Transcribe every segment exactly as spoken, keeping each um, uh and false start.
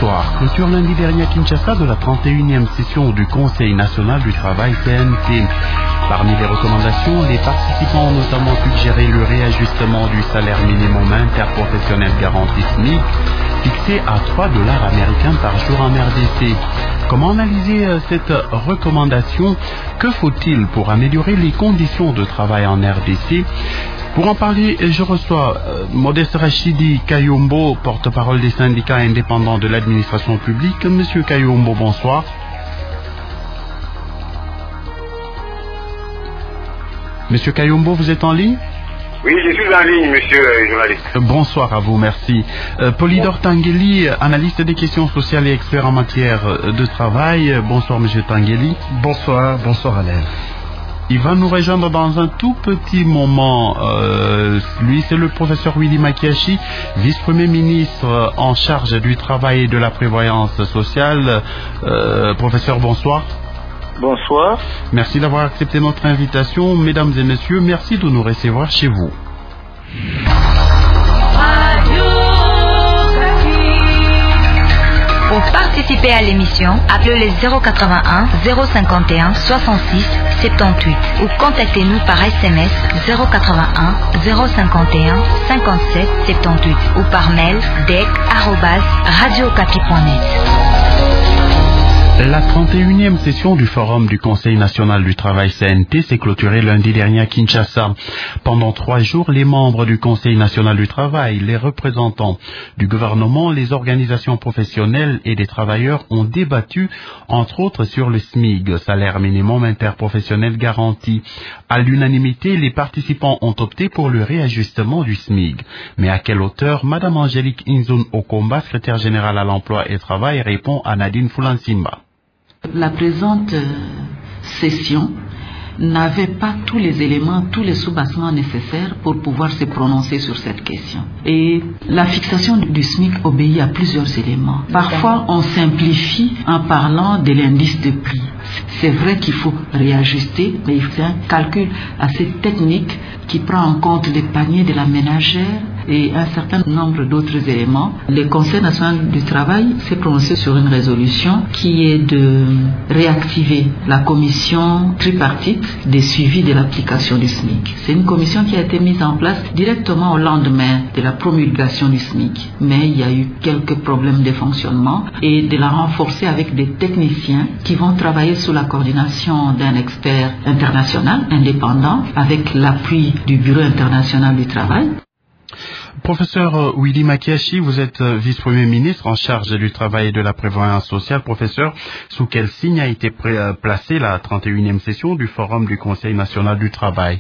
Bonsoir. Clôture lundi dernier à Kinshasa de la trente et unième session du Conseil national du travail C N T. Parmi les recommandations, les participants ont notamment suggéré le réajustement du salaire minimum interprofessionnel garanti S M I C, fixé à trois dollars américains par jour en R D C. Comment analyser cette recommandation? Que faut-il pour améliorer les conditions de travail en R D C? Pour en parler, je reçois euh, Modeste Rachidi Kayombo, porte-parole des syndicats indépendants de l'administration publique. Monsieur Kayombo, bonsoir. Monsieur Kayombo, vous êtes en ligne? Oui, je suis en ligne, monsieur le journaliste. Bonsoir à vous, merci. Euh, Polydor Tangueli, analyste des questions sociales et expert en matière de travail. Bonsoir, monsieur Tangueli. Bonsoir, bonsoir Alain. Il va nous rejoindre dans un tout petit moment. Euh, lui, c'est le professeur Willy Makiachi, vice-premier ministre en charge du travail et de la prévoyance sociale. Euh, professeur, bonsoir. Bonsoir. Merci d'avoir accepté notre invitation. Mesdames et messieurs, merci de nous recevoir chez vous. Pour participer à l'émission, appelez le zéro quatre-vingt-un zéro cinquante et un soixante-six soixante-dix-huit ou contactez-nous par S M S zéro quatre-vingt-un zéro cinquante et un cinquante-sept soixante-dix-huit ou par mail dec arobase radiocapi point net. La trente et unième session du Forum du Conseil national du travail C N T s'est clôturée lundi dernier à Kinshasa. Pendant trois jours, les membres du Conseil national du travail, les représentants du gouvernement, les organisations professionnelles et des travailleurs ont débattu, entre autres, sur le S M I G, salaire minimum interprofessionnel garanti. À l'unanimité, les participants ont opté pour le réajustement du S M I G. Mais à quelle hauteur? Madame Angélique Inzoun Okomba, secrétaire générale à l'emploi et travail, répond à Nadine Fulansimba. La présente session n'avait pas tous les éléments, tous les soubassements nécessaires pour pouvoir se prononcer sur cette question. Et la fixation du S M I C obéit à plusieurs éléments. Parfois, on simplifie en parlant de l'indice de prix. C'est vrai qu'il faut réajuster, mais il faut un calcul assez technique qui prend en compte les paniers de la ménagère et un certain nombre d'autres éléments. Le Conseil national du travail s'est prononcé sur une résolution qui est de réactiver la commission tripartite des suivis de l'application du S M I C. C'est une commission qui a été mise en place directement au lendemain de la promulgation du S M I C. Mais il y a eu quelques problèmes de fonctionnement et de la renforcer avec des techniciens qui vont travailler sous la coordination d'un expert international indépendant avec l'appui du Bureau international du travail. Professeur Willy Makiachi, vous êtes vice-premier ministre en charge du travail et de la prévoyance sociale. Professeur, sous quel signe a été placée la trente et unième session du Forum du Conseil national du travail?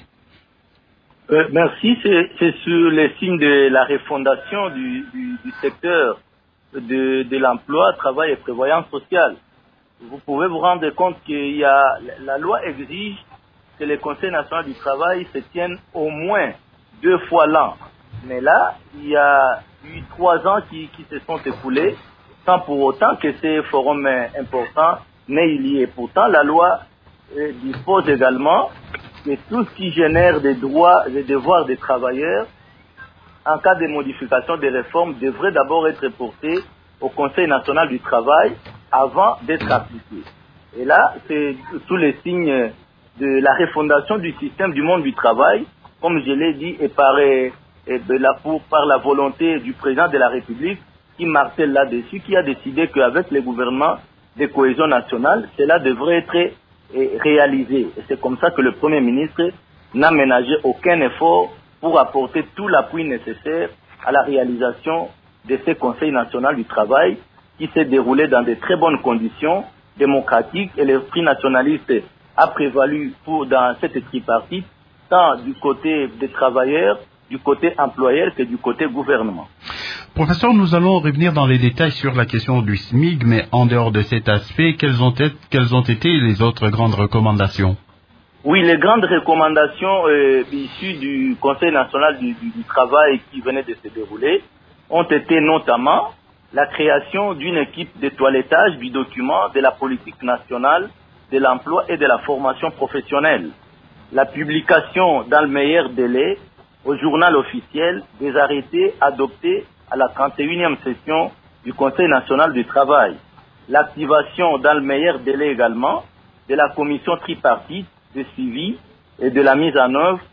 euh, Merci, c'est sur les signes de la refondation du, du, du secteur de, de l'emploi, travail et prévoyance sociale. Vous pouvez vous rendre compte qu'il y a, la loi exige que le Conseil national du travail se tienne au moins deux fois l'an. Mais là, il y a eu trois ans qui, qui se sont écoulés sans pour autant que ces forums importants n'aient eu lieu. Pourtant, la loi euh, dispose également que tout ce qui génère des droits et des devoirs des travailleurs, en cas de modification des réformes, devrait d'abord être porté au Conseil national du travail avant d'être appliqué. Et là, c'est tous les signes de la refondation du système du monde du travail, comme je l'ai dit, et par... Et de la, pour, par la volonté du président de la République qui martèle là-dessus, qui a décidé qu'avec les gouvernements de cohésion nationale, cela devrait être eh, réalisé. Et c'est comme ça que le Premier ministre n'a ménagé aucun effort pour apporter tout l'appui nécessaire à la réalisation de ce Conseil national du travail qui s'est déroulé dans de très bonnes conditions démocratiques et l'esprit nationaliste a prévalu pour, dans cette tripartite, tant du côté des travailleurs, du côté employeur que du côté gouvernement. Professeur, nous allons revenir dans les détails sur la question du S M I G, mais en dehors de cet aspect, quelles ont, été, quelles ont été les autres grandes recommandations? Oui, les grandes recommandations euh, issues du Conseil national du, du, du travail qui venait de se dérouler ont été notamment la création d'une équipe de toilettage du document de la politique nationale de l'emploi et de la formation professionnelle, la publication dans le meilleur délai au journal officiel des arrêtés adoptés à la trente et unième session du Conseil national du travail. L'activation dans le meilleur délai également de la commission tripartite de suivi et de la mise en œuvre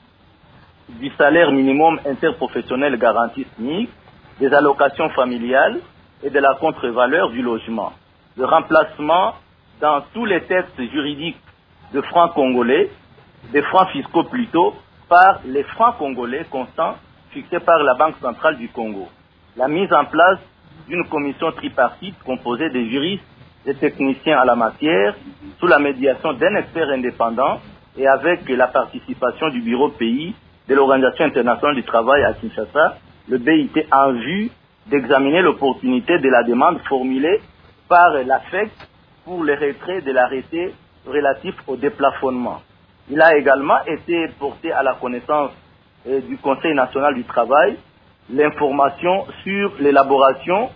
du salaire minimum interprofessionnel garanti S M I C, des allocations familiales et de la contre-valeur du logement. Le remplacement dans tous les textes juridiques de francs congolais, des francs fiscaux plutôt, par les francs congolais constants fixés par la Banque centrale du Congo. La mise en place d'une commission tripartite composée de juristes et techniciens à la matière, sous la médiation d'un expert indépendant et avec la participation du bureau pays de l'Organisation internationale du travail à Kinshasa, le B I T, en vue d'examiner l'opportunité de la demande formulée par l'A F E C pour le retrait de l'arrêté relatif au déplafonnement. Il a également été porté à la connaissance eh, du Conseil national du travail l'information sur l'élaboration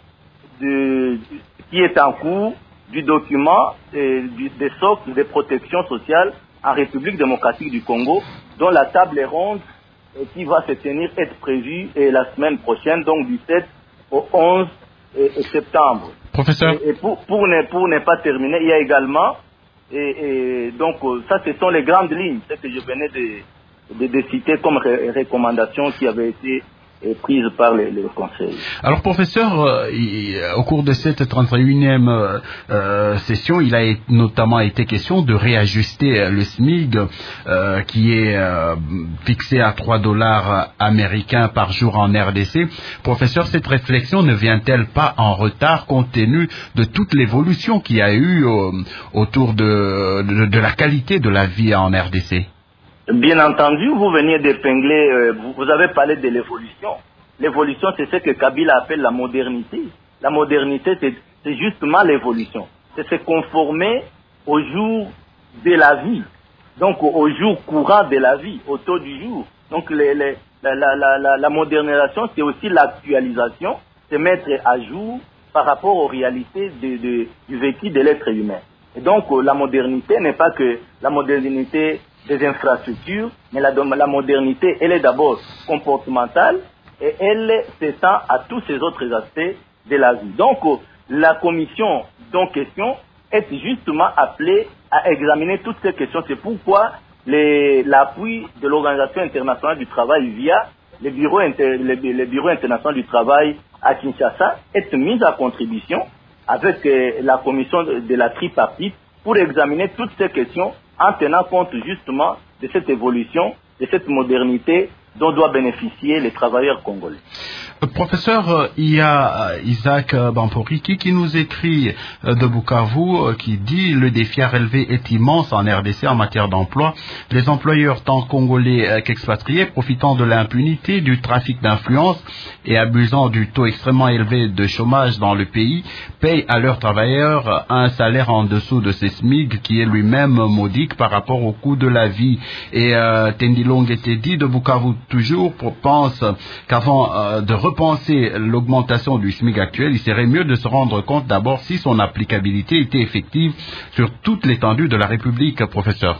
de, qui est en cours du document eh, du, des socles de protection sociale en République démocratique du Congo, dont la table ronde eh, qui va se tenir est prévue eh, la semaine prochaine, donc du sept au onze eh, septembre. Professeur. Et, et pour, pour, ne, pour ne pas terminer, il y a également, et, et donc ça ce sont les grandes lignes, ce que je venais de, de, de citer comme ré, recommandations qui avaient été prise par les, les conseils. Alors professeur, euh, il, au cours de cette trente et unième euh, euh, session, il a notamment été question de réajuster le S M I G euh, qui est euh, fixé à trois dollars américains par jour en R D C. Professeur, cette réflexion ne vient-elle pas en retard compte tenu de toute l'évolution qu'il y a eu euh, autour de, de, de la qualité de la vie en R D C? Bien entendu, vous veniez d'épingler, euh, vous, vous avez parlé de l'évolution. L'évolution, c'est ce que Kabila appelle la modernité. La modernité, c'est, c'est justement l'évolution. C'est se conformer au jour de la vie, donc au, au jour courant de la vie, au taux du jour. Donc les, les, la, la, la, la, la modernisation, c'est aussi l'actualisation, c'est mettre à jour par rapport aux réalités de, de, du vécu de l'être humain. Et donc euh, la modernité n'est pas que la modernité des infrastructures, mais la, la modernité, elle est d'abord comportementale et elle s'étend à tous ces autres aspects de la vie. Donc, la commission dont question est justement appelée à examiner toutes ces questions. C'est pourquoi les, l'appui de l'Organisation internationale du travail via les bureaux, inter, les, les bureaux internationaux du travail à Kinshasa est mis à contribution avec euh, la commission de, de la tripartite pour examiner toutes ces questions en tenant compte justement de cette évolution, de cette modernité dont doivent bénéficier les travailleurs congolais. Professeur, il y a Isaac Bamporiki qui nous écrit de Bukavu, qui dit « Le défi à relever est immense en R D C en matière d'emploi. Les employeurs tant congolais qu'expatriés, profitant de l'impunité, du trafic d'influence et abusant du taux extrêmement élevé de chômage dans le pays, payent à leurs travailleurs un salaire en dessous de ce S M I G qui est lui-même modique par rapport au coût de la vie. » Et euh, Tendilong était dit de Bukavu toujours pense qu'avant euh, de repenser l'augmentation du S M I G actuel, il serait mieux de se rendre compte d'abord si son applicabilité était effective sur toute l'étendue de la République, professeur.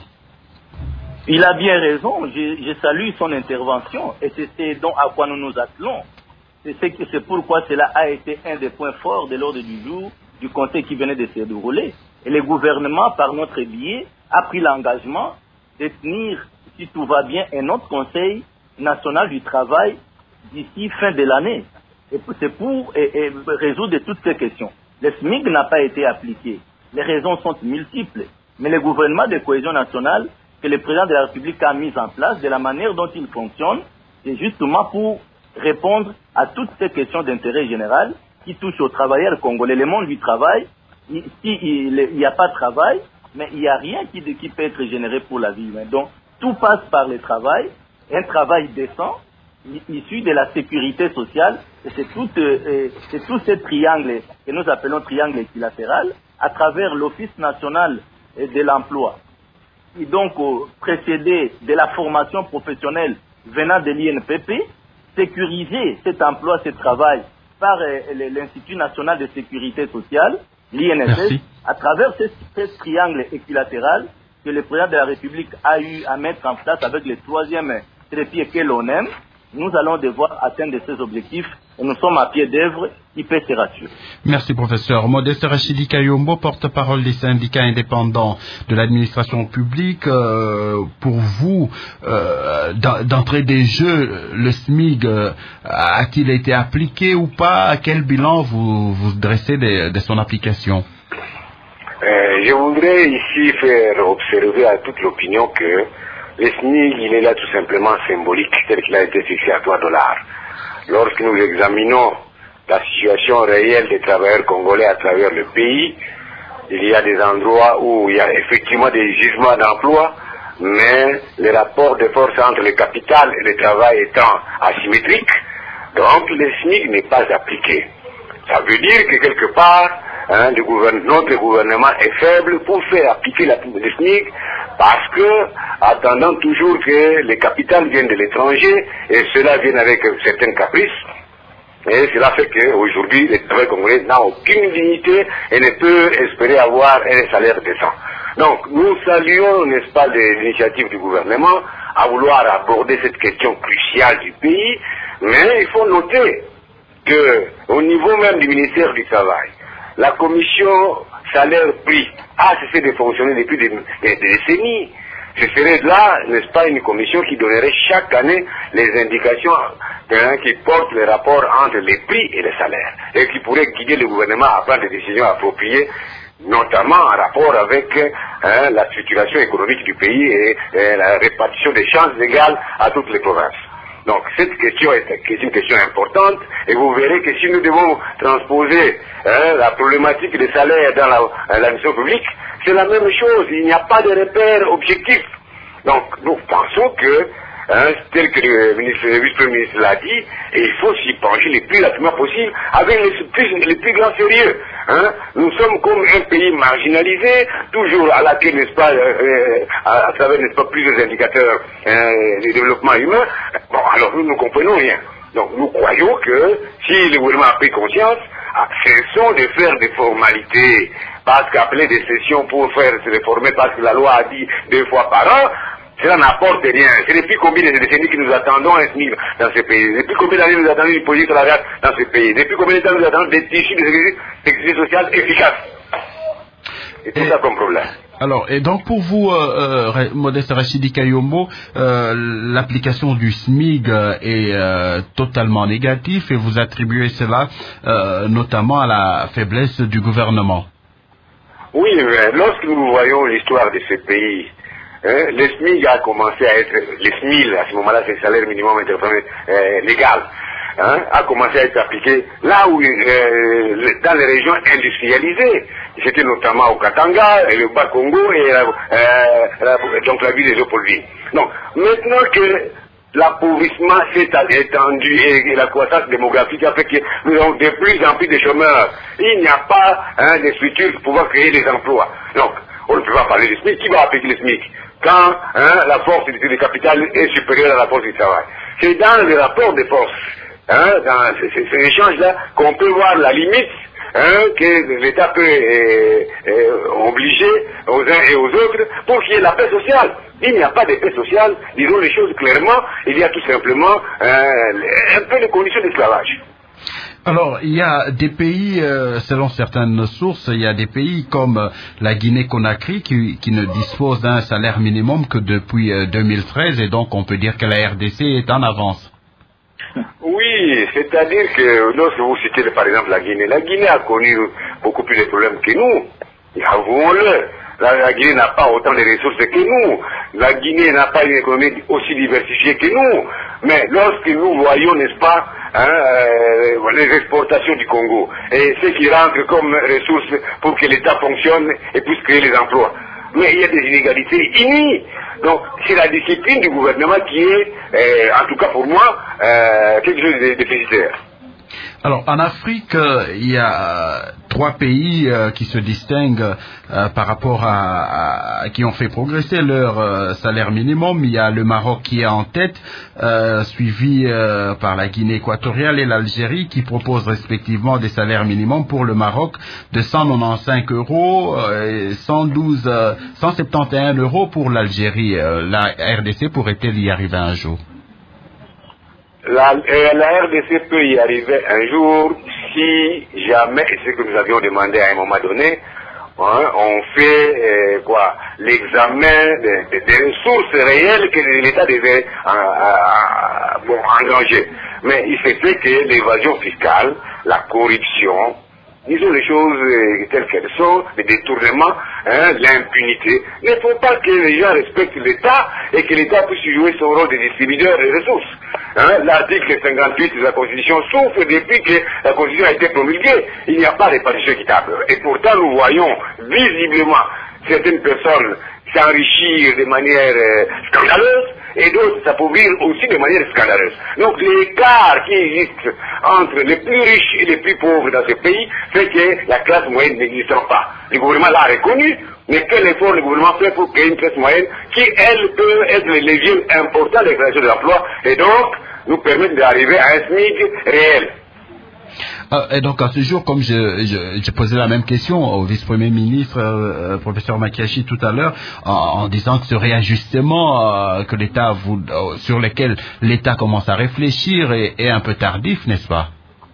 Il a bien raison, je, je salue son intervention et c'est ce dont à quoi nous nous attelons. C'est, ce que, c'est pourquoi cela a été un des points forts de l'ordre du jour du conseil qui venait de se dérouler. Et le gouvernement, par notre biais, a pris l'engagement de tenir, si tout va bien, un autre conseil national du travail d'ici fin de l'année. Et c'est pour et, et résoudre toutes ces questions. Le S M I G n'a pas été appliqué. Les raisons sont multiples. Mais le gouvernement de cohésion nationale que le président de la République a mis en place, de la manière dont il fonctionne, c'est justement pour répondre à toutes ces questions d'intérêt général qui touchent aux travailleurs congolais. Le monde du travail, s'il il n'y a pas de travail, mais il n'y a rien qui, qui peut être généré pour la vie humaine. Donc, tout passe par le travail, un travail décent, issu de la sécurité sociale, et c'est tout, euh, c'est tout ce triangle que nous appelons triangle équilatéral, à travers l'Office national de l'emploi, qui donc euh, précédé de la formation professionnelle venant de l'I N P P, sécuriser cet emploi, ce travail, par euh, l'Institut national de sécurité sociale, l'I N S S, Merci. À travers ce, ce triangle équilatéral que le président de la République a eu à mettre en place avec le troisième trépied que l'on aime, nous allons devoir atteindre ces objectifs et nous sommes à pied d'œuvre, il peut se rassurer. Merci professeur. Modeste Rachidi Kayombo, porte-parole des syndicats indépendants de l'administration publique. Euh, pour vous, euh, d'entrée des jeux, le S M I G euh, a-t-il été appliqué ou pas? À quel bilan vous, vous dressez de, de son application? euh, Je voudrais ici faire observer à toute l'opinion que le S M I G, il est là tout simplement symbolique, tel qu'il a été fixé à trois dollars. Lorsque nous examinons la situation réelle des travailleurs congolais à travers le pays, il y a des endroits où il y a effectivement des gisements d'emploi, mais les rapports de force entre le capital et le travail étant asymétriques, donc le S M I G n'est pas appliqué. Ça veut dire que quelque part, hein, le gouverne, notre gouvernement est faible pour faire appliquer la, le S M I G, parce que, attendant toujours que les capitales viennent de l'étranger, et cela vient avec certains caprices, et cela fait qu'aujourd'hui, le travail congolais n'a aucune dignité et ne peut espérer avoir un salaire décent. Donc, nous saluons, n'est-ce pas, l'initiative du gouvernement à vouloir aborder cette question cruciale du pays, mais il faut noter qu'au niveau même du ministère du Travail, la commission salaire-prix a cessé de fonctionner depuis des, des, des décennies. Ce serait là, n'est-ce pas, une commission qui donnerait chaque année les indications hein, qui portent les rapports entre les prix et les salaires, et qui pourrait guider le gouvernement à prendre des décisions appropriées, notamment en rapport avec hein, la situation économique du pays et, et la répartition des chances égales à toutes les provinces. Donc cette question est une question importante, et vous verrez que si nous devons transposer hein, la problématique des salaires dans la, la mission publique, c'est la même chose, il n'y a pas de repère objectif. Donc nous pensons que, hein, tel que le, ministre, le vice-premier ministre l'a dit, et il faut s'y pencher le plus rapidement possible, avec les plus, les plus grands sérieux. Hein. Nous sommes comme un pays marginalisé, toujours à laquelle, n'est-ce pas, euh, à, à travers, n'est-ce pas, plusieurs indicateurs euh, de développement humain. Bon, alors nous ne comprenons rien. Donc nous croyons que si le gouvernement a pris conscience, cessons de faire des formalités, parce qu'appeler des sessions pour faire se réformer parce que la loi a dit deux fois par an, cela n'apporte rien. C'est depuis combien de décennies que nous attendons un S M I G dans ce pays? Depuis combien d'années nous attendons une politique salariale dans ce pays? Depuis combien de temps nous attendons des tissus de sécurité sociale efficaces? C'est tout ça comme problème. Alors, et donc pour vous, euh, euh, Modeste Rachidi Kayombo, euh, l'application du S M I G est euh, totalement négative, et vous attribuez cela euh, notamment à la faiblesse du gouvernement. Oui, mais lorsque nous voyons l'histoire de ce pays, hein, le S M I G a commencé à être, le S M I L, à ce moment-là, c'est le salaire minimum interprofessionnel euh, légal, hein, a commencé à être appliqué là où, euh, dans les régions industrialisées. C'était notamment au Katanga, et le Bas-Congo et euh, la, donc la ville de Léopoldville. Donc, maintenant que l'appauvrissement s'est étendu et la croissance démographique a fait que nous avons de plus en plus de chômeurs, il n'y a pas hein, de structures pour pouvoir créer des emplois. Donc, on ne peut pas parler du S M I C. Qui va appliquer le S M I C quand hein, la force du capital est supérieure à la force du travail? C'est dans les rapports de force, hein, dans ces, ces, ces échanges-là, qu'on peut voir la limite Hein, que l'État peut euh, euh, obliger aux uns et aux autres pour qu'il y ait la paix sociale. Il n'y a pas de paix sociale, disons les choses clairement, il y a tout simplement euh, un peu de conditions d'esclavage. Alors, il y a des pays, euh, selon certaines sources, il y a des pays comme euh, la Guinée-Conakry qui, qui ne dispose d'un salaire minimum que depuis euh, deux mille treize, et donc on peut dire que la R D C est en avance. Oui, c'est-à-dire que lorsque vous citez par exemple la Guinée, la Guinée a connu beaucoup plus de problèmes que nous, avouons-le. La, la Guinée n'a pas autant de ressources que nous, la Guinée n'a pas une économie aussi diversifiée que nous, mais lorsque nous voyons, n'est-ce pas, hein, euh, les exportations du Congo, et ce qui rentre comme ressources pour que l'État fonctionne et puisse créer les emplois, mais il y a des inégalités inouïes. Donc, c'est la discipline du gouvernement qui est, euh, en tout cas pour moi, euh, quelque chose de déficitaire. Alors, en Afrique, euh, il y a euh, trois pays euh, qui se distinguent euh, par rapport à, à qui ont fait progresser leur euh, salaire minimum. Il y a le Maroc qui est en tête, euh, suivi euh, par la Guinée équatoriale et l'Algérie, qui proposent respectivement des salaires minimums pour le Maroc de cent quatre-vingt-quinze euros euh, et cent douze, euh, cent soixante et onze euros pour l'Algérie. Euh, la R D C pourrait-elle y arriver un jour? la, la R D C peut y arriver un jour si jamais, et c'est ce que nous avions demandé à un moment donné, hein, on fait euh, quoi l'examen des, des, des ressources réelles que l'État devait en, en, bon, engranger. Mais il se fait que l'évasion fiscale, la corruption, disons les choses euh, telles qu'elles sont, les détournements, hein, l'impunité. Il ne faut pas que les gens respectent l'État et que l'État puisse jouer son rôle de distributeur des ressources. Hein, l'article cinquante-huit de la Constitution souffre depuis que la Constitution a été promulguée. Il n'y a pas de répartition équitable. Et pourtant, nous voyons visiblement certaines personnes s'enrichir de manière euh, scandaleuse et d'autres s'appauvrir aussi de manière scandaleuse. Donc l'écart qui existe entre les plus riches et les plus pauvres dans ce pays fait que la classe moyenne n'existe pas. Le gouvernement l'a reconnu, mais quel effort le gouvernement fait pour créer une classe moyenne qui, elle, peut être le levier important de la création de l'emploi et donc nous permettre d'arriver à un SMIC réel. Et donc à ce jour, comme je, je, je posais la même question au vice-premier ministre, euh, professeur Makiashi tout à l'heure, en, en disant que ce réajustement euh, que l'État vous, euh, sur lequel l'État commence à réfléchir est, est un peu tardif, n'est-ce pas?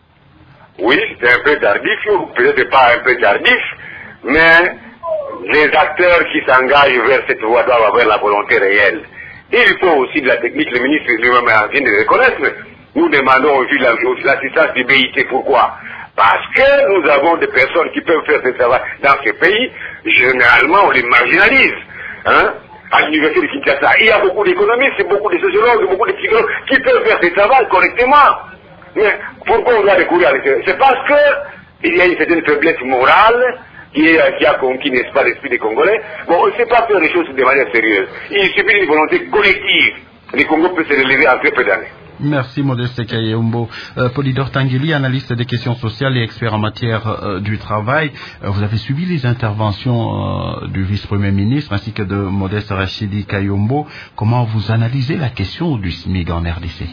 Oui, c'est un peu tardif, peut-être pas un peu tardif, mais les acteurs qui s'engagent vers cette voie doivent avoir la volonté réelle. Il faut aussi de la technique, le ministre lui-même vient de le reconnaître. Nous demandons aussi l'assistance du B I T. Pourquoi? Parce que nous avons des personnes qui peuvent faire ce travail dans ce pays. Généralement, on les marginalise. Hein? À l'université de Kinshasa, il y a beaucoup d'économistes, beaucoup de sociologues, beaucoup de psychologues qui peuvent faire ce travail correctement. Mais pourquoi on doit recourir à l'extérieur? C'est parce qu'il y a une certaine faiblesse morale qui, est, qui a conquis, n'est-ce pas, l'esprit des Congolais. Bon, on ne sait pas faire les choses de manière sérieuse. Il suffit d'une volonté collective. Les Congos peuvent se relever en très peu d'années. Merci Modeste Kayembo. Euh, Polydor Tangueli, analyste des questions sociales et expert en matière euh, du travail. Euh, vous avez suivi les interventions euh, du vice-premier ministre ainsi que de Modeste Rachidi Kayembo. Comment vous analysez la question du SMIC en R D C?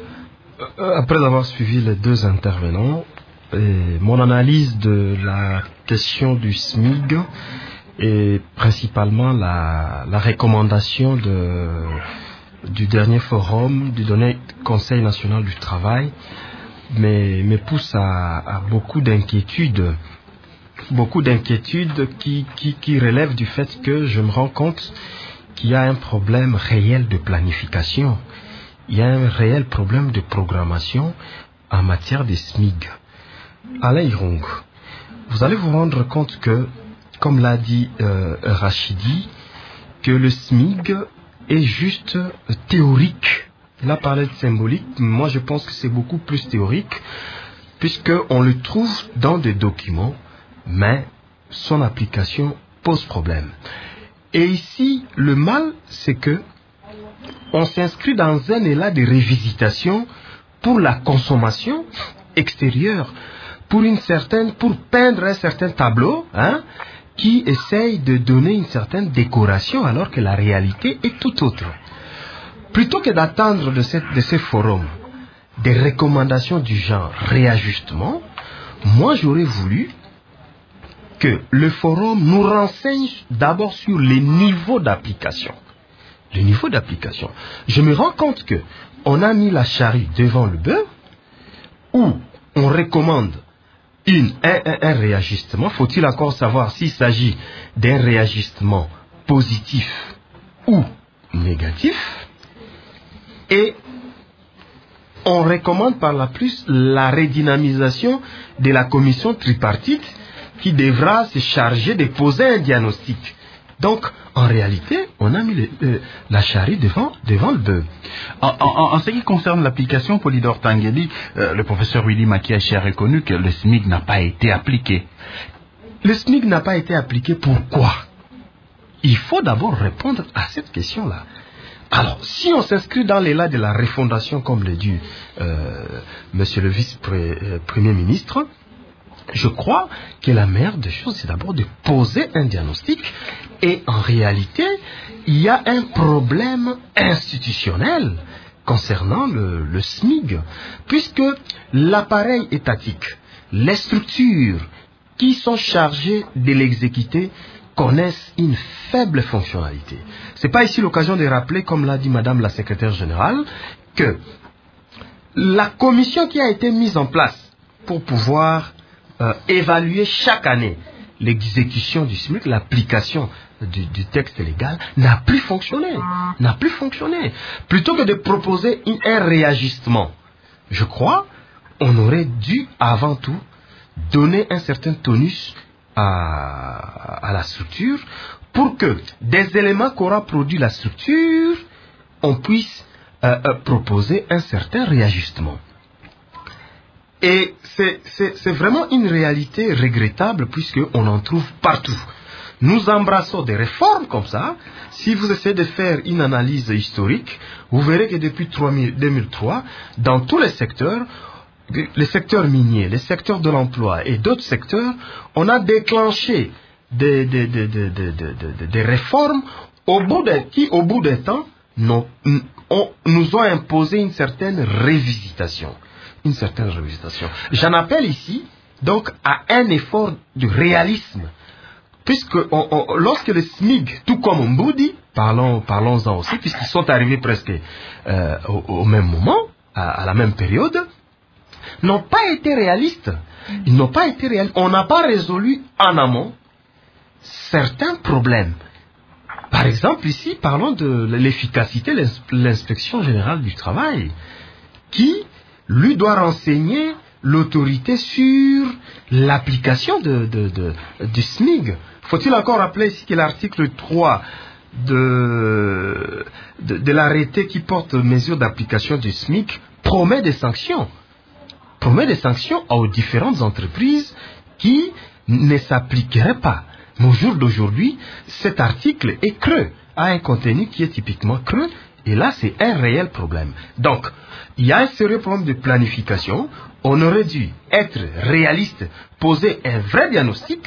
euh, Après avoir suivi les deux intervenants, et mon analyse de la question du SMIC est principalement la, la recommandation de du dernier forum, du dernier Conseil national du travail, mais me pousse à, à beaucoup d'inquiétudes, beaucoup d'inquiétudes qui, qui, qui relèvent du fait que je me rends compte qu'il y a un problème réel de planification, il y a un réel problème de programmation en matière de SMIC. Alain Irong, vous allez vous rendre compte que, comme l'a dit euh, Rachidi, que le SMIC est juste théorique. Il a parlé de symbolique, moi je pense que c'est beaucoup plus théorique, puisqu'on le trouve dans des documents, mais son application pose problème. Et ici, le mal, c'est que on s'inscrit dans un élan de révisitation pour la consommation extérieure, pour une certaine, pour peindre un certain tableau, hein, qui essaye de donner une certaine décoration alors que la réalité est tout autre. Plutôt que d'attendre de, cette, de ces forums des recommandations du genre réajustement, moi j'aurais voulu que le forum nous renseigne d'abord sur les niveaux d'application. Le niveau d'application. Je me rends compte que on a mis la charrue devant le bœuf, où on recommande Une, un, un, un réajustement. Faut-il encore savoir s'il s'agit d'un réajustement positif ou négatif? Et on recommande par la plus la redynamisation de la commission tripartite qui devra se charger de poser un diagnostic. Donc, en réalité, on a mis le, euh, la charrue devant, devant le bœuf. En, en, en ce qui concerne l'application, Polydor Tangueli, euh, le professeur Willy Makiashi a reconnu que le SMIC n'a pas été appliqué. Le SMIC n'a pas été appliqué, pourquoi? Il faut d'abord répondre à cette question-là. Alors, si on s'inscrit dans l'élan de la refondation, comme le dit euh, monsieur le vice-premier ministre, je crois que la meilleure des choses, c'est d'abord de poser un diagnostic. Et en réalité, il y a un problème institutionnel concernant le, le SMIC, puisque l'appareil étatique, les structures qui sont chargées de l'exécuter connaissent une faible fonctionnalité. Ce n'est pas ici l'occasion de rappeler, comme l'a dit Madame la secrétaire générale, que la commission qui a été mise en place pour pouvoir euh, évaluer chaque année l'exécution du SMIC, l'application du, du texte légal, n'a plus fonctionné. N'a plus fonctionné. Plutôt que de proposer une, un réajustement, je crois, on aurait dû avant tout donner un certain tonus à, à la structure pour que des éléments qu'aura produit la structure, on puisse euh, euh, proposer un certain réajustement. Et c'est, c'est, c'est vraiment une réalité regrettable puisqu'on en trouve partout. Nous embrassons des réformes comme ça. Si vous essayez de faire une analyse historique, vous verrez que depuis deux mille trois, dans tous les secteurs, les secteurs miniers, les secteurs de l'emploi et d'autres secteurs, on a déclenché des, des, des, des, des, des, des réformes au bout de, qui, au bout du temps, nous, on, nous ont imposé une certaine révisitation. Une certaine révisitation. J'en appelle ici, donc, à un effort de réalisme. Puisque on, on, lorsque le SMIC, tout comme Mboudi, parlons, parlons-en aussi, puisqu'ils sont arrivés presque euh, au, au même moment, à, à la même période, n'ont pas été réalistes. Ils n'ont pas été réalistes. On n'a pas résolu en amont certains problèmes. Par exemple, ici, parlons de l'efficacité de l'inspection générale du travail, qui, lui, doit renseigner l'autorité sur l'application de, de, de, du SMIC. Faut-il encore rappeler ici que l'article trois de, de, de l'arrêté qui porte mesures d'application du SMIC promet des sanctions. Promet des sanctions aux différentes entreprises qui ne s'appliqueraient pas. Mais au jour d'aujourd'hui, cet article est creux, a un contenu qui est typiquement creux, et là, c'est un réel problème. Donc, il y a un sérieux problème de planification. On aurait dû être réaliste, poser un vrai diagnostic,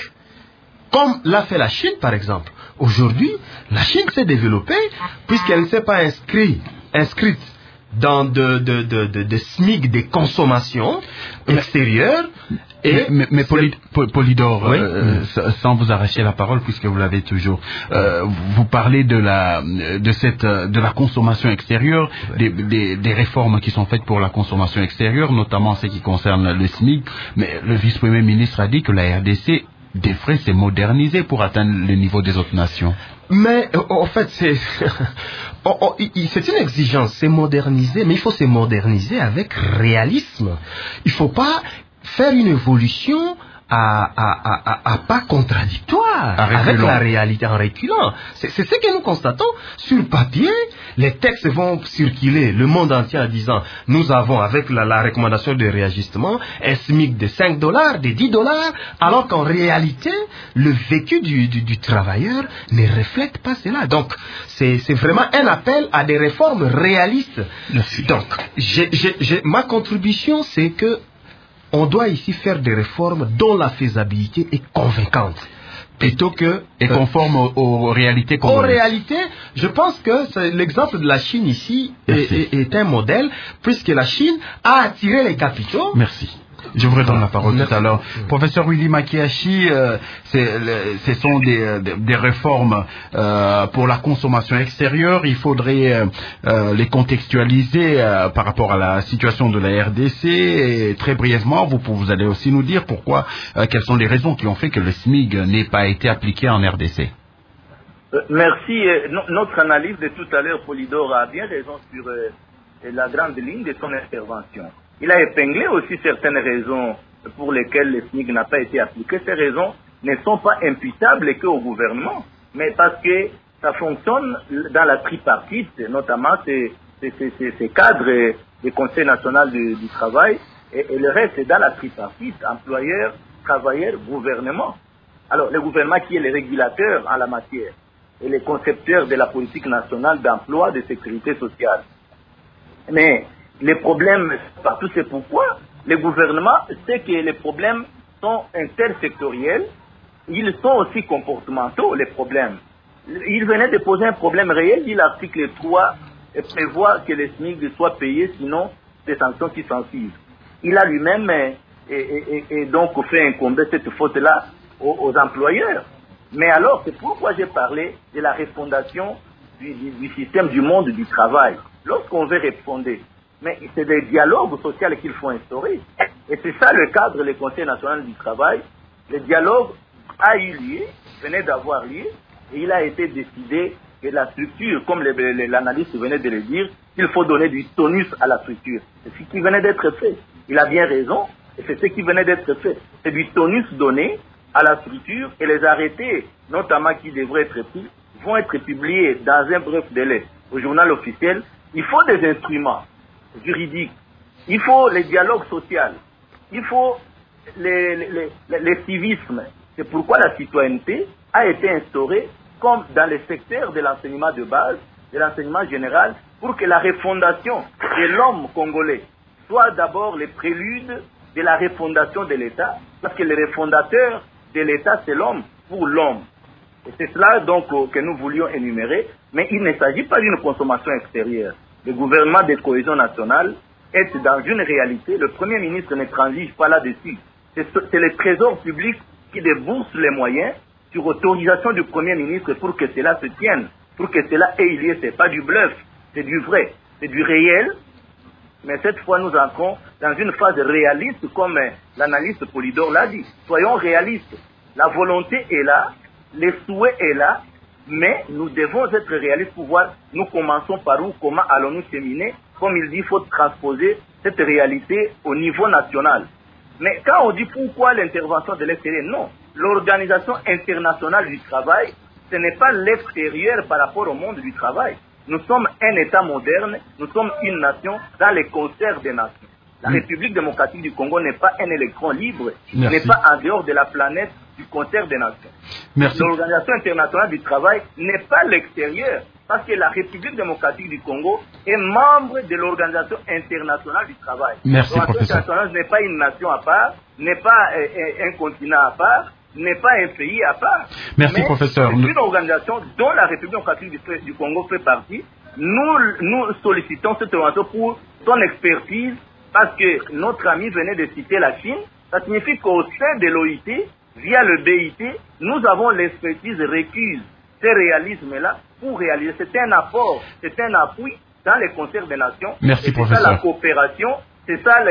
comme l'a fait la Chine, par exemple. Aujourd'hui, la Chine s'est développée, puisqu'elle ne s'est pas inscrite, inscrite dans de, de, de, de, de SMIC des consommations extérieures. Et mais, mais Poly, Polydore, oui. euh, mmh. sans vous arracher la parole puisque vous l'avez toujours, euh, vous parlez de la de cette de la consommation extérieure, oui. des, des, des réformes qui sont faites pour la consommation extérieure, notamment ce qui concerne le SMIC. Mais le vice-premier ministre a dit que la R D C devrait se moderniser pour atteindre le niveau des autres nations. Mais en fait, c'est oh, oh, c'est une exigence, c'est moderniser, mais il faut se moderniser avec réalisme. Il ne faut pas faire une évolution à, à, à, à pas contradictoire avec la réalité, en reculant. C'est, c'est ce que nous constatons. Sur papier, les textes vont circuler le monde entier en disant nous avons, avec la, la recommandation de réajustement, un SMIC de cinq dollars, de dix dollars, alors qu'en réalité, le vécu du, du, du travailleur ne reflète pas cela. Donc, c'est, c'est vraiment un appel à des réformes réalistes. Merci. Donc, j'ai, j'ai, j'ai, ma contribution, c'est que on doit ici faire des réformes dont la faisabilité est convaincante. Plutôt que... Et conforme euh, aux, aux réalités congolaises. En réalité, je pense que c'est, l'exemple de la Chine ici est, est, est un modèle, puisque la Chine a attiré les capitaux. Merci. Je vous redonne la parole Merci. tout à l'heure. Mmh. Professeur Willy Makiashi, euh, c'est, le, ce sont des, des, des réformes euh, pour la consommation extérieure. Il faudrait euh, euh, les contextualiser euh, par rapport à la situation de la R D C. Et très brièvement, vous, vous allez aussi nous dire pourquoi, euh, quelles sont les raisons qui ont fait que le SMIC n'ait pas été appliqué en R D C. Euh, merci. Euh, no, notre analyse de tout à l'heure, Polydore a bien raison sur euh, la grande ligne de son intervention. Il a épinglé aussi certaines raisons pour lesquelles le SMIC n'a pas été appliqué. Ces raisons ne sont pas imputables qu'au gouvernement, mais parce que ça fonctionne dans la tripartite, notamment ces, ces, ces, ces cadres du Conseil national du, du travail, et, et le reste est dans la tripartite, employeur, travailleur, gouvernement. Alors, le gouvernement qui est le régulateur en la matière et le concepteur de la politique nationale d'emploi, de sécurité sociale. Mais les problèmes, partout, c'est pourquoi le gouvernement sait que les problèmes sont intersectoriels, ils sont aussi comportementaux, les problèmes. Il venait de poser un problème réel, dit l'article trois prévoit que les SMIC soient payés, sinon des sanctions qui s'en suivent. Il a lui-même et, et, et, et donc fait incomber cette faute-là aux, aux employeurs. Mais alors, c'est pourquoi j'ai parlé de la refondation du, du, du système du monde du travail. Lorsqu'on veut refonder, mais c'est des dialogues sociaux qu'il faut instaurer. Et c'est ça le cadre, le Conseil national du travail. Le dialogue a eu lieu, venait d'avoir lieu, et il a été décidé que la structure, comme l'analyste venait de le dire, il faut donner du tonus à la structure. C'est ce qui venait d'être fait. Il a bien raison, et c'est ce qui venait d'être fait. C'est du tonus donné à la structure, et les arrêtés, notamment qui devraient être pris, vont être publiés dans un bref délai au journal officiel. Il faut des instruments juridiques, il faut les dialogues sociaux, il faut les, les, les, les civismes. C'est pourquoi la citoyenneté a été instaurée comme dans les secteurs de l'enseignement de base, de l'enseignement général, pour que la refondation de l'homme congolais soit d'abord le prélude de la refondation de l'État, parce que le refondateur de l'État, c'est l'homme pour l'homme. Et c'est cela donc que nous voulions énumérer, mais il ne s'agit pas d'une consommation extérieure. Le gouvernement de cohésion nationale est dans une réalité, le Premier ministre ne transige pas là-dessus. C'est, c'est le trésor public qui débourse les moyens sur autorisation du Premier ministre pour que cela se tienne, pour que cela ait lieu. Ce n'est pas du bluff, c'est du vrai, c'est du réel. Mais cette fois, nous entrons dans une phase réaliste, comme l'analyste Polydor l'a dit. Soyons réalistes. La volonté est là, les souhaits est là, mais nous devons être réalistes pour voir, nous commençons par où, comment allons-nous cheminer. Comme il dit, il faut transposer cette réalité au niveau national. Mais quand on dit pourquoi l'intervention de l'extérieur, non. L'Organisation internationale du travail, ce n'est pas l'extérieur par rapport au monde du travail. Nous sommes un État moderne, nous sommes une nation dans les concerts des nations. La République démocratique du Congo n'est pas un électron libre, n'est pas en dehors de la planète du concert des nations. Merci. L'Organisation internationale du travail n'est pas l'extérieur, parce que la République démocratique du Congo est membre de l'Organisation internationale du travail. Merci, L'Organisation professeur. internationale n'est pas une nation à part, n'est pas euh, un continent à part, n'est pas un pays à part. Merci, mais professeur. C'est une organisation dont la République démocratique du, du Congo fait partie. Nous, nous sollicitons cette organisation pour son expertise, parce que notre ami venait de citer la Chine. Ça signifie qu'au sein de l'O I T, via le B I T, nous avons l'expertise requise, ce réalisme-là, pour réaliser. C'est un apport, c'est un appui dans les concerts des nations. Merci, et professeur. C'est ça la coopération, c'est ça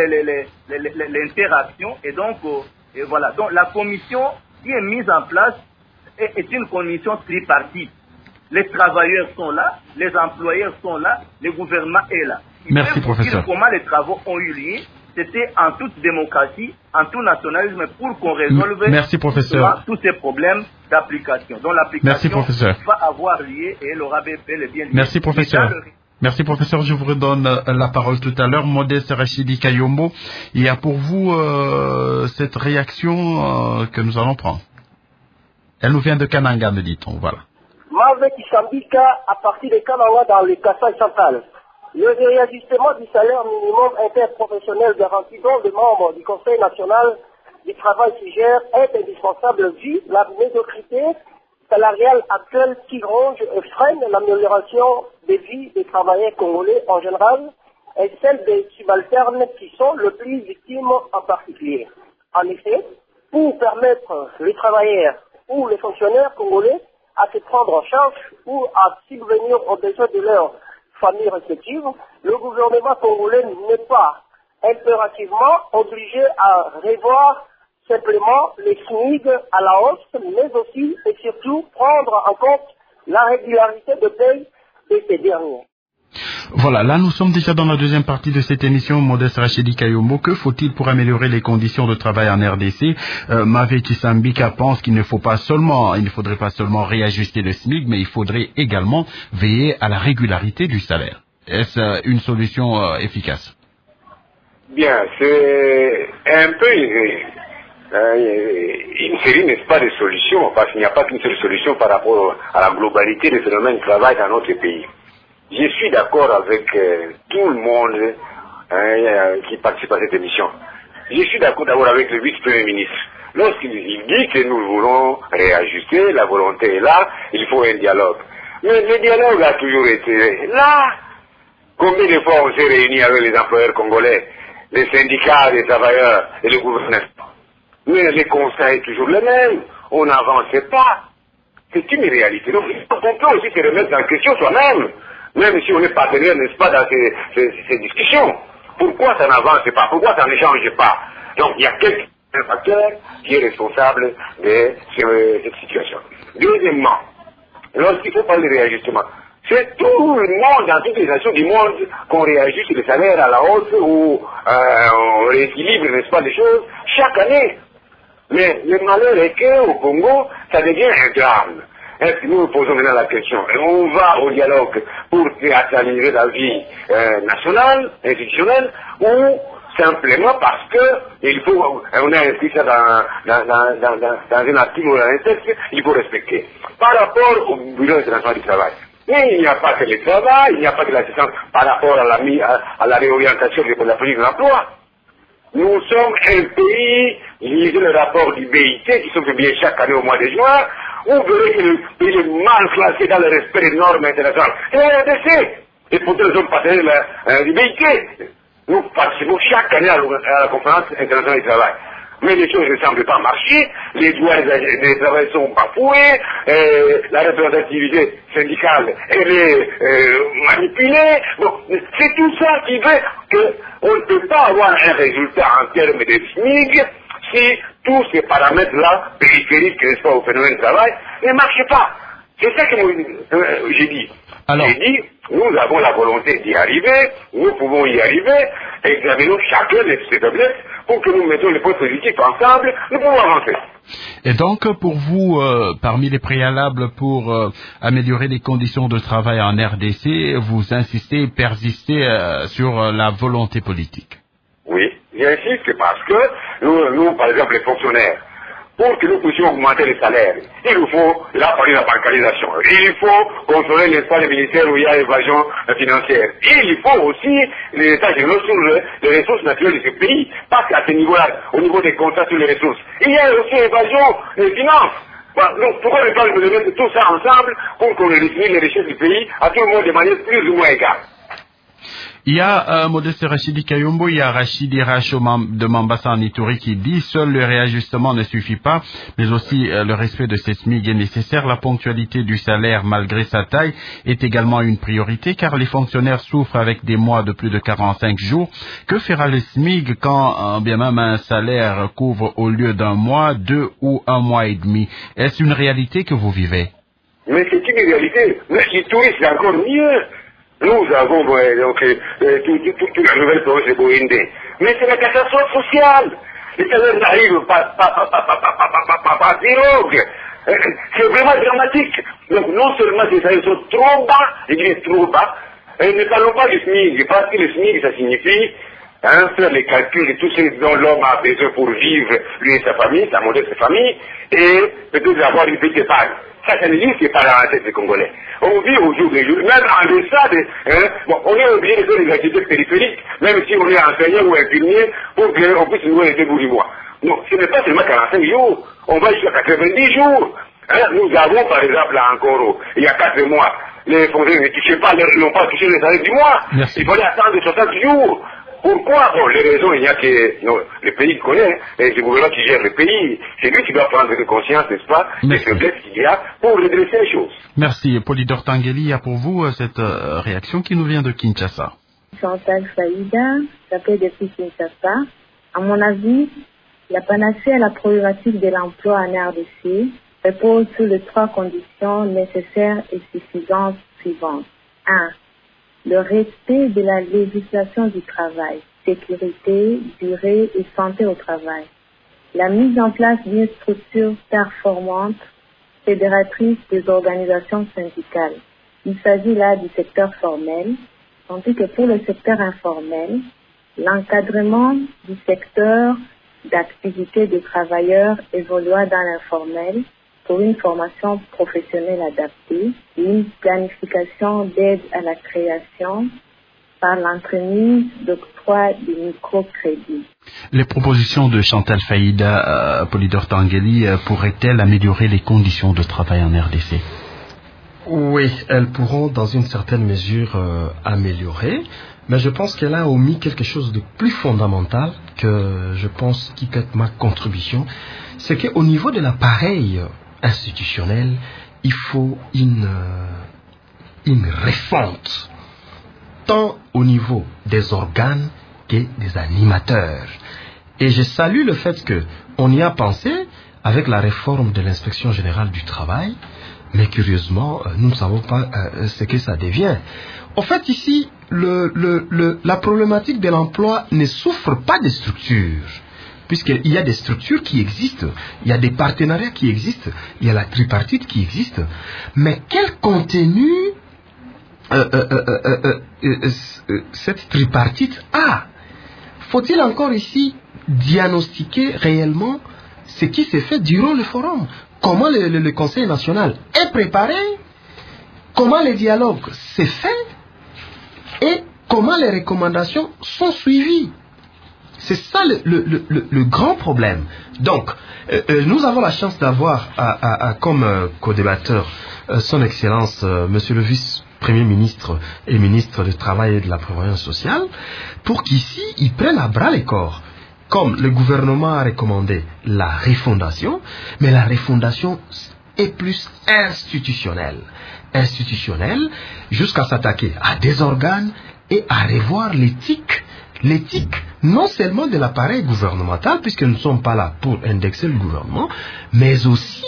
l'interaction. Et donc, et voilà. Donc, la commission qui est mise en place est, est une commission tripartite. Les travailleurs sont là, les employeurs sont là, le gouvernement est là. Il Merci, professeur. Comment les travaux ont eu lieu, c'était en toute démocratie, en tout nationalisme, pour qu'on résolve Merci, professeur. tous ces problèmes d'application. Donc Merci, l'application professeur. va avoir lieu et elle aura fait le bien. Merci, professeur. Merci, professeur. Je vous redonne la parole tout à l'heure. Modeste Rachidi Kayombo, il y a pour vous euh, cette réaction euh, que nous allons prendre. Elle nous vient de Kananga, me dit-on. Voilà. Marve Kisambika, à partir de Kananga dans le Kassai central. Le réajustement du salaire minimum interprofessionnel garanti dont les membres du Conseil national du travail suggère est indispensable vu la médiocrité salariale actuelle qui ronge et freine l'amélioration des vies des travailleurs congolais en général et celle des subalternes qui sont le plus victimes en particulier. En effet, pour permettre les travailleurs ou les fonctionnaires congolais à se prendre en charge ou à subvenir aux besoins de leurs familles respectives, le gouvernement congolais n'est pas impérativement obligé à revoir simplement les S M I G à la hausse, mais aussi et surtout prendre en compte la régularité de paye de ces derniers. Voilà, là nous sommes déjà dans la deuxième partie de cette émission. Modeste Rachidi Kayombo, que faut-il pour améliorer les conditions de travail en R D C? euh, Mavé Kisambika pense qu'il ne faut pas seulement, il ne faudrait pas seulement réajuster le S M I G, mais il faudrait également veiller à la régularité du salaire. Est-ce euh, une solution euh, efficace? Bien, c'est un peu euh, une série, n'est-ce pas, de solutions, parce qu'il n'y a pas qu'une seule solution par rapport à la globalité des phénomènes de travail dans notre pays. Je suis d'accord avec euh, tout le monde hein, euh, qui participe à cette émission. Je suis d'accord d'abord avec le vice-premier ministre. Lorsqu'il dit que nous voulons réajuster, la volonté est là, il faut un dialogue. Mais le dialogue a toujours été là. Combien de fois on s'est réunis avec les employeurs congolais, les syndicats des travailleurs et le gouvernement? Mais le constat est toujours le même. On n'avance pas. C'est une réalité. Donc on peut aussi se remettre en question soi-même. même si on est partenaire, n'est-ce pas, dans ces, ces, ces discussions. Pourquoi ça n'avance pas? Pourquoi ça n'échange pas? Donc il y a quelques facteurs qui est responsable de cette situation. Deuxièmement, lorsqu'il faut parler de réajustement, c'est tout le monde, dans toutes les nations du monde, qu'on réajuste les salaires à la hausse ou euh, on rééquilibre, n'est-ce pas, les choses chaque année. Mais le malheur est qu'au Congo, ça devient un drame. Est-ce que nous nous posons maintenant la question, on va au dialogue pour théâtraliser la vie euh, nationale, institutionnelle, ou simplement parce que il faut, on a inscrit ça dans, dans, dans, dans, dans, dans un article ou dans un texte, il faut respecter. Par rapport au Bureau international du travail, mais il n'y a pas que le travail, il n'y a pas que l'assistance par rapport à la, à, à la réorientation de la politique de l'emploi. Nous sommes un pays, lisez le rapport du B I T qui sont publiés chaque année au mois de juin, où vous verrez que le pays est mal classé dans le respect des normes internationales. Et la R D C, et pourtant nous sommes partenaires euh, du B I T. Nous participons chaque année à la conférence internationale du travail. Mais les choses ne semblent pas marcher, les droits des travailleurs sont bafoués, euh, la représentativité syndicale elle est euh, manipulée. Donc, c'est tout ça qui fait qu'on ne peut pas avoir un résultat en termes de S M I G si tous ces paramètres-là, périphériques, n'est-ce pas, au phénomène de travail, ne marchent pas. C'est ça que euh, j'ai dit. Alors, j'ai dit, nous avons la volonté d'y arriver, nous pouvons y arriver, examinons chacun de ces faiblesses pour que nous mettons les points positifs ensemble, nous pouvons avancer. Et donc, pour vous, euh, parmi les préalables pour euh, améliorer les conditions de travail en R D C, vous insistez, persistez euh, sur euh, la volonté politique. Oui, j'insiste parce que nous, nous, par exemple, les fonctionnaires, pour que nous puissions augmenter les salaires, il nous faut là parler de la bancarisation. Il faut contrôler l'espace militaire où il y a l'évasion financière. Il faut aussi les états généraux sur le, les ressources naturelles de ce pays, parce qu'à ce niveau-là, au niveau des contrats sur les ressources, il y a aussi l'évasion des finances. Voilà, donc pourquoi ne pas mettre tout ça ensemble pour qu'on définisse les richesses du pays à tout le monde de manière plus ou moins égale? Il y a euh, Modeste Rachidi Kayombo, il y a Rachidi Racho de Mambasa en Ituri qui dit seul le réajustement ne suffit pas, mais aussi euh, le respect de ces S M I G est nécessaire. La ponctualité du salaire, malgré sa taille, est également une priorité car les fonctionnaires souffrent avec des mois de plus de quarante-cinq jours. Que fera le S M I G quand euh, bien même un salaire couvre au lieu d'un mois, deux ou un mois et demi? Est-ce une réalité que vous vivez? Mais c'est une réalité. Mais l'Ituri, c'est encore mieux. Nous avons euh, donc, euh, toute tout, tout, tout la nouvelle province de Boindé. Mais c'est la catastrophe sociale. Les salaires n'arrivent pas, pas, pas, pas, pas, pas, pas, pas, pas, pas, dialogue. Euh, c'est vraiment dramatique. Donc non seulement ces salaires sont trop bas, je dis trop bas, et ne parlons pas du S M I G, parce que le S M I G, ça signifie hein, faire les calculs de tout ce dont l'homme a besoin pour vivre, lui et sa famille, sa modeste famille, et peut-être avoir une petite épargne. Ça, ça n'existe pas dans la tête des Congolais. On vit au jour le jour, même en deçà de... Hein, bon, on est obligé de faire des activités périphériques, même si on est enseignant ou infirmier, pour qu'on puisse nous les deux bouts du mois. Non, ce n'est pas seulement quarante-cinq jours, on va jusqu'à quatre-vingt-dix jours. Hein, nous avons, par exemple, là encore, il y a quatre mois, les fonctionnaires ne touchaient pas, n'ont pas touché les salaires du mois. Merci. Il fallait attendre soixante jours. Pourquoi? Bon, les raisons, il y a que non, le pays connaît, et c'est le gouvernement qui gère le pays, c'est lui qui doit prendre conscience, n'est-ce pas, des faiblesses qu'il y a pour redresser les choses. Merci. Polydore Tangeli, il y a pour vous euh, cette euh, réaction qui nous vient de Kinshasa. Chantal Faïda, j'appelle depuis Kinshasa. À mon avis, la panacée à la problématique de l'emploi en R D C repose sur les trois conditions nécessaires et suffisantes suivantes. un. Le respect de la législation du travail, sécurité, durée et santé au travail. La mise en place d'une structure performante, fédératrice des organisations syndicales. Il s'agit là du secteur formel, tandis que pour le secteur informel, l'encadrement du secteur d'activité des travailleurs évoluant dans l'informel pour une formation professionnelle adaptée, une planification d'aide à la création par l'entremise d'octroi de microcrédits. Les propositions de Chantal Faïda, euh, Polydore Tangeli, euh, pourraient-elles améliorer les conditions de travail en R D C? Oui, elles pourront dans une certaine mesure euh, améliorer, mais je pense qu'elle a omis quelque chose de plus fondamental que je pense qui peut être ma contribution, c'est qu'au niveau de l'appareil institutionnel, il faut une, euh, une refonte, tant au niveau des organes que des animateurs. Et je salue le fait qu'on y a pensé avec la réforme de l'inspection générale du travail, mais curieusement, nous ne savons pas euh, ce que ça devient. En fait, ici, le, le, le, la problématique de l'emploi ne souffre pas des structures, puisqu'il y a des structures qui existent, il y a des partenariats qui existent, il y a la tripartite qui existe, mais quel contenu euh, euh, euh, euh, euh, euh, euh, cette tripartite a? Faut-il encore ici diagnostiquer réellement ce qui s'est fait durant le forum? Comment le, le, le Conseil national est préparé? Comment le dialogue s'est fait? Et comment les recommandations sont suivies? C'est ça le, le, le, le grand problème. Donc, euh, euh, nous avons la chance d'avoir à, à, à, comme euh, co-débatteur euh, son Excellence, euh, Monsieur le Vice-Premier ministre et ministre du Travail et de la Prévoyance sociale, pour qu'ici, ils prennent à bras les corps. Comme le gouvernement a recommandé la refondation, mais la refondation est plus institutionnelle. Institutionnelle jusqu'à s'attaquer à des organes et à revoir l'éthique. L'éthique, non seulement de l'appareil gouvernemental, puisque nous ne sommes pas là pour indexer le gouvernement, mais aussi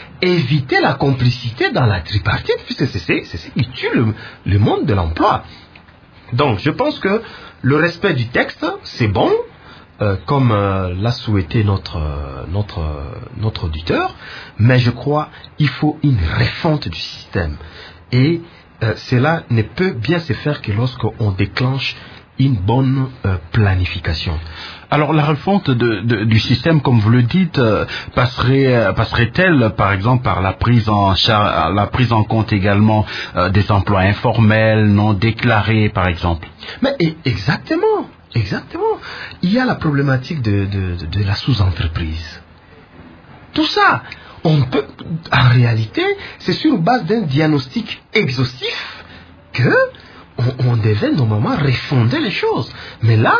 éviter la complicité dans la tripartite, puisque c'est ce qui tue le, le monde de l'emploi. Donc, je pense que le respect du texte, c'est bon, euh, comme euh, l'a souhaité notre, euh, notre, euh, notre auditeur, mais je crois qu'il faut une refonte du système. Et euh, cela ne peut bien se faire que lorsqu'on déclenche une bonne euh, planification. Alors la refonte de, de, du système, comme vous le dites, euh, passerait, euh, passerait-elle, par exemple, par la prise en char- la prise en compte également euh, des emplois informels, non déclarés, par exemple? Mais et, exactement, exactement. Il y a la problématique de, de, de, de la sous-entreprise. Tout ça, on peut, en réalité, c'est sur base d'un diagnostic exhaustif que on, on devait normalement refonder les choses. Mais là,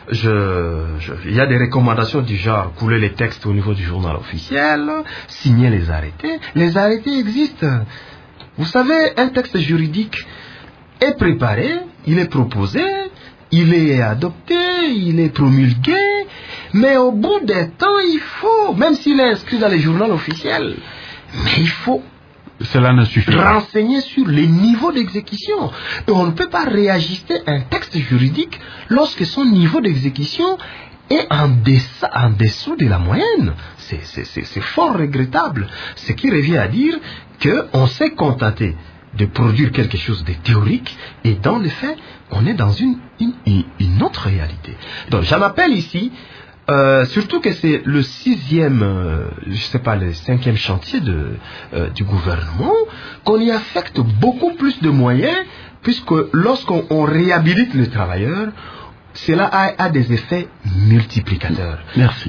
je, je, il y a des recommandations du genre couler les textes au niveau du journal officiel, signer les arrêtés. Les arrêtés existent. Vous savez, un texte juridique est préparé, il est proposé, il est adopté, il est promulgué, mais au bout d'un temps, il faut, même s'il est inscrit dans les journaux officiels, mais il faut Cela ne suffit pas. renseigner sur les niveaux d'exécution. Et on ne peut pas réajuster un texte juridique lorsque son niveau d'exécution est en, dessa, en dessous de la moyenne. C'est fort regrettable. Ce qui revient à dire qu'on s'est contenté de produire quelque chose de théorique et dans les faits, on est dans une, une, une autre réalité. Donc j'en appelle ici, euh, surtout que c'est le sixième, euh, je sais pas, le cinquième chantier de, euh, du gouvernement, qu'on y affecte beaucoup plus de moyens, puisque lorsqu'on on réhabilite les travailleurs, cela a, a des effets multiplicateurs. Merci.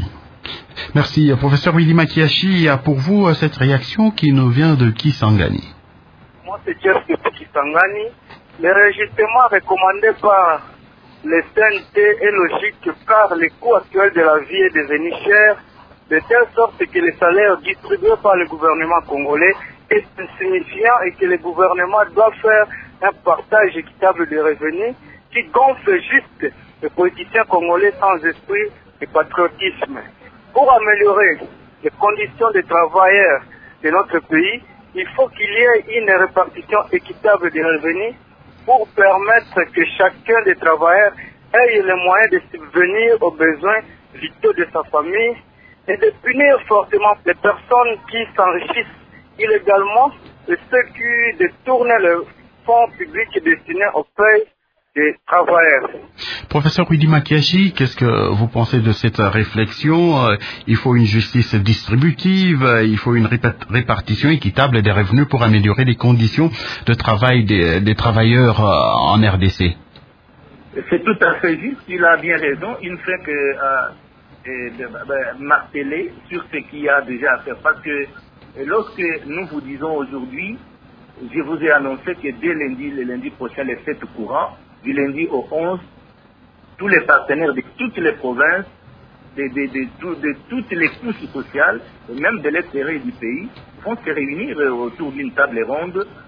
Merci. Professeur Willy Makiashi, pour vous cette réaction qui nous vient de Kisangani. Moi, c'est Jeff de Kisangani. Le réajustement recommandé par les C N T est logique car les coûts actuels de la vie est devenu cher, de telle sorte que les salaires distribués par le gouvernement congolais est insignifiant et que le gouvernement doit faire un partage équitable des revenus qui gonfle juste les politiciens congolais sans esprit et patriotisme. Pour améliorer les conditions des travailleurs de notre pays, il faut qu'il y ait une répartition équitable des revenus pour permettre que chacun des travailleurs ait les moyens de subvenir aux besoins vitaux de sa famille et de punir fortement les personnes qui s'enrichissent illégalement et ceux qui détournent le fonds public destiné aux payes des travailleurs. Professeur Willy Makiashi, qu'est-ce que vous pensez de cette réflexion? Il faut une justice distributive, il faut une répartition équitable des revenus pour améliorer les conditions de travail des, des travailleurs en R D C. C'est tout à fait juste, il a bien raison. Il ne fait que euh, euh, marteler sur ce qu'il y a déjà à faire. Parce que lorsque nous vous disons aujourd'hui, je vous ai annoncé que dès lundi, le lundi prochain, les fêtes courantes, du lundi au onze, tous les partenaires de toutes les provinces, de, de, de, de, de toutes les couches sociales, et même de l'extérieur du pays, vont se réunir autour d'une table ronde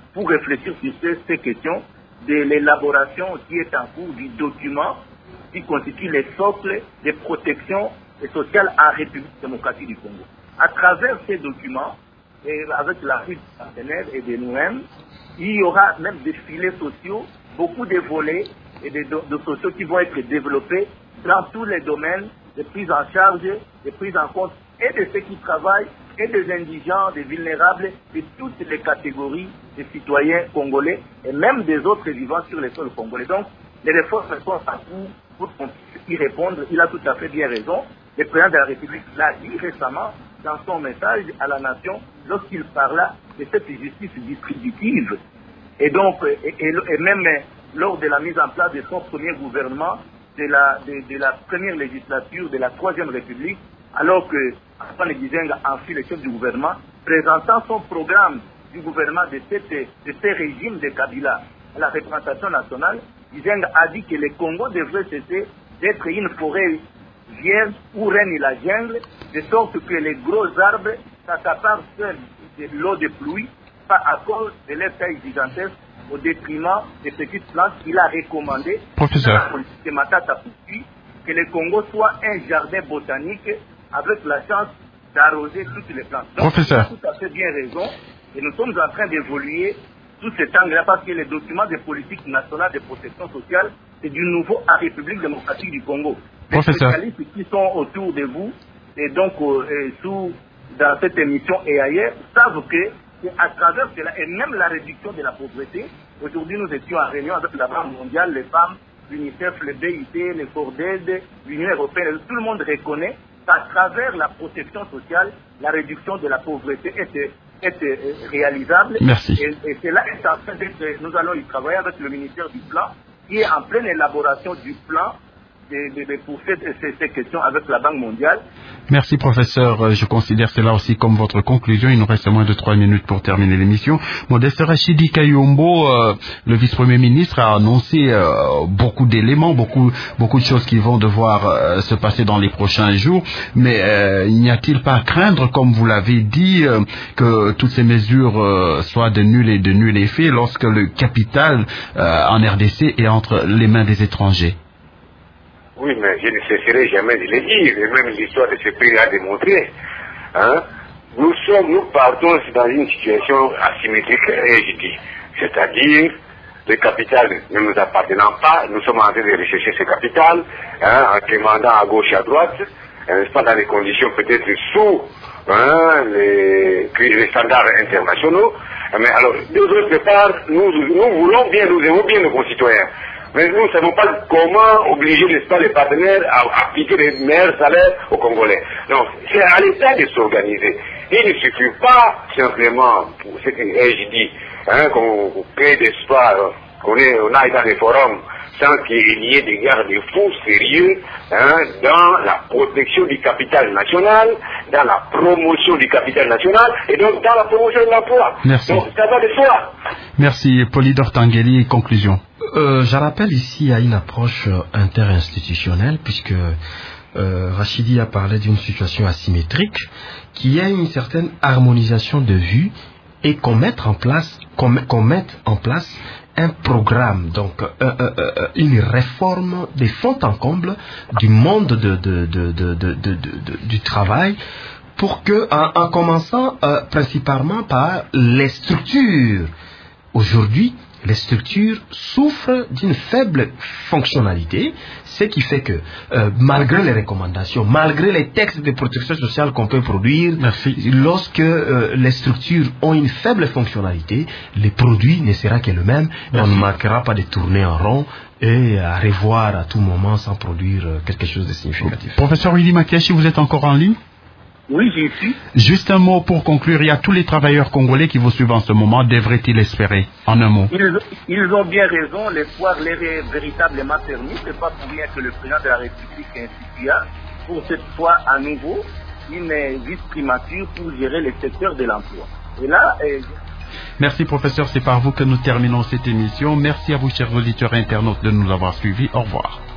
pour réfléchir sur ces, ces questions de l'élaboration qui est en cours du document qui constitue les socles de protection sociale en République démocratique du Congo. À travers ces documents, et avec l'appui des partenaires et de nous-mêmes, il y aura même des filets sociaux, beaucoup de volets et de, de, de sociaux qui vont être développés dans tous les domaines de prise en charge, de prise en compte et de ceux qui travaillent, et des indigents, des vulnérables, de toutes les catégories de citoyens congolais et même des autres vivant sur les sols congolais. Donc, les réformes sont en cours pour qu'on puisse y répondre. Il a tout à fait bien raison. Le président de la République l'a dit récemment dans son message à la nation lorsqu'il parla de cette justice distributive. Et donc, et, et, et même lors de la mise en place de son premier gouvernement, de la, de, de la première législature de la Troisième République, alors que Antoine Gizenga en fut le chef du gouvernement, présentant son programme du gouvernement de, cette, de ce régime de Kabila à la représentation nationale, Gizenga a dit que le Congo devrait cesser d'être une forêt vierge où règne la jungle, de sorte que les gros arbres s'accaparent seuls de l'eau de pluie, pas à cause de leur taille gigantesque, au détriment des petites plantes qu'il a recommandé Professeur. dans la politique de Matata Pouti, que le Congo soit un jardin botanique avec la chance d'arroser toutes les plantes. Donc, Professeur. il a tout à fait bien raison, et nous sommes en train d'évoluer sous cet angle-là parce que les documents de politique nationale de protection sociale, c'est du nouveau à République démocratique du Congo. Professeur. Les spécialistes qui sont autour de vous, et donc euh, et sous, dans cette émission et ailleurs, savent que à travers cela, et même la réduction de la pauvreté, aujourd'hui nous étions en réunion avec la Banque mondiale, les femmes, l'UNICEF, le B I T, les FORDED, l'Union européenne, tout le monde reconnaît qu'à travers la protection sociale, la réduction de la pauvreté est, est réalisable. Merci. Et, et cela est en train d'être, nous allons y travailler avec le ministère du Plan, qui est en pleine élaboration du plan de, de, de, pour ces, ces, ces questions avec la Banque mondiale. Merci professeur, je considère cela aussi comme votre conclusion. Il nous reste moins de trois minutes pour terminer l'émission. Modeste Rachidi Kayombo, euh, le vice-premier ministre, a annoncé euh, beaucoup d'éléments, beaucoup beaucoup de choses qui vont devoir euh, se passer dans les prochains jours. Mais euh, n'y a-t-il pas à craindre, comme vous l'avez dit, euh, que toutes ces mesures euh, soient de nul et de nul effet lorsque le capital euh, en R D C est entre les mains des étrangers? Oui, mais je ne cesserai jamais de le dire, et même l'histoire de ce pays a démontré. Hein? Nous sommes, nous partons dans une situation asymétrique, et je dis, c'est-à-dire, le capital ne nous appartenant pas, nous sommes en train de rechercher ce capital, hein, en commandant à gauche et à droite, n'est-ce pas, dans des conditions peut-être sous hein, les, les standards internationaux. Mais alors, d'autre part, nous, nous voulons bien, nous aimons bien nos concitoyens. Mais nous ne savons pas comment obliger, n'est-ce pas, les partenaires à appliquer les meilleurs salaires aux Congolais. Donc, c'est à l'État de s'organiser. Il ne suffit pas simplement, pour ce que je dis, hein, qu'on crée des soirs, qu'on on aille dans des forums sans qu'il y ait des garde-fous sérieux hein, dans la protection du capital national, dans la promotion du capital national et donc dans la promotion de l'emploi. Merci. Donc, ça va de soi. Merci. Polydor Tangeli, conclusion. Euh, je rappelle ici à une approche euh, interinstitutionnelle, puisque euh, Rachidi a parlé d'une situation asymétrique, qui a une certaine harmonisation de vues et qu'on mette en place, qu'on, qu'on mette en place un programme, donc euh, euh, euh, une réforme des fonds en comble du monde de, de, de, de, de, de, de, de, du travail, pour que, en, en commençant euh, principalement par les structures. Aujourd'hui, les structures souffrent d'une faible fonctionnalité, ce qui fait que, euh, malgré les recommandations, malgré les textes de protection sociale qu'on peut produire, Merci. lorsque euh, les structures ont une faible fonctionnalité, le produit ne sera que le même, et on ne manquera pas de tourner en rond et à revoir à tout moment sans produire euh, quelque chose de significatif. Professeur Willy Makiachi, vous êtes encore en ligne? Oui, j'y suis. Juste un mot pour conclure. Il y a tous les travailleurs congolais qui vous suivent en ce moment. Devraient-ils espérer? En un mot. Ils, ils ont bien raison. L'espoir leur est véritablement permis. Ce n'est pas pour rien que le président de la République institua pour cette fois à nouveau une vice-primature pour gérer le secteur de l'emploi. Et là... Euh, Merci professeur. C'est par vous que nous terminons cette émission. Merci à vous, chers auditeurs et internautes, de nous avoir suivis. Au revoir.